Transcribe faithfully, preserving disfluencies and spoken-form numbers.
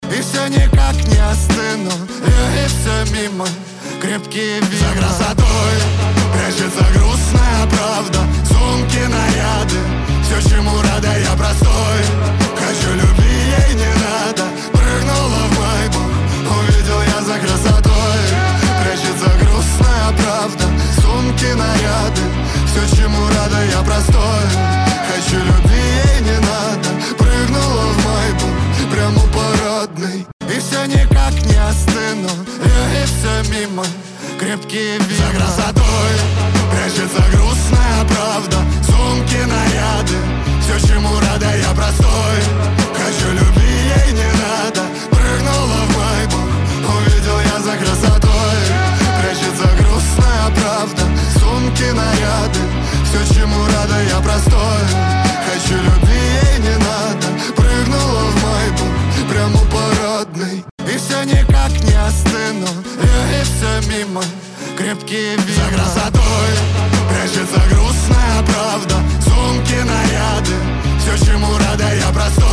И все никак не остыну, и все мимо. Крепкие вина за красотой прячется грустная правда. Сумки, наряды, все, чему рада я простой. Хочу любви, ей не надо. Прыгнула в Майбах, увидел я за красотой. Прячется грустная правда. Сумки, наряды, все, чему рада я простой. Хочу любви, ей не надо. Прыгнула в Майбах, прямо парадный. И все никак не остыну, и все мимо. Крепкие вина за красотой прячется грустная правда. Сумки, наряды, все, чему рада я простой. Хочу любви, ей не надо. Прыгнула в Майбах, увидел я за красотой. Прячется грустная правда. Сумки, наряды, все, чему рада я простой. Хочу любви, ей не надо. Прыгнула в Майбах, прямо парадный. И все никак не остыну, и все мимо. Крепкие вина за красотой прячется грустная правда. Сумки, наряды, все, чему рада я простой.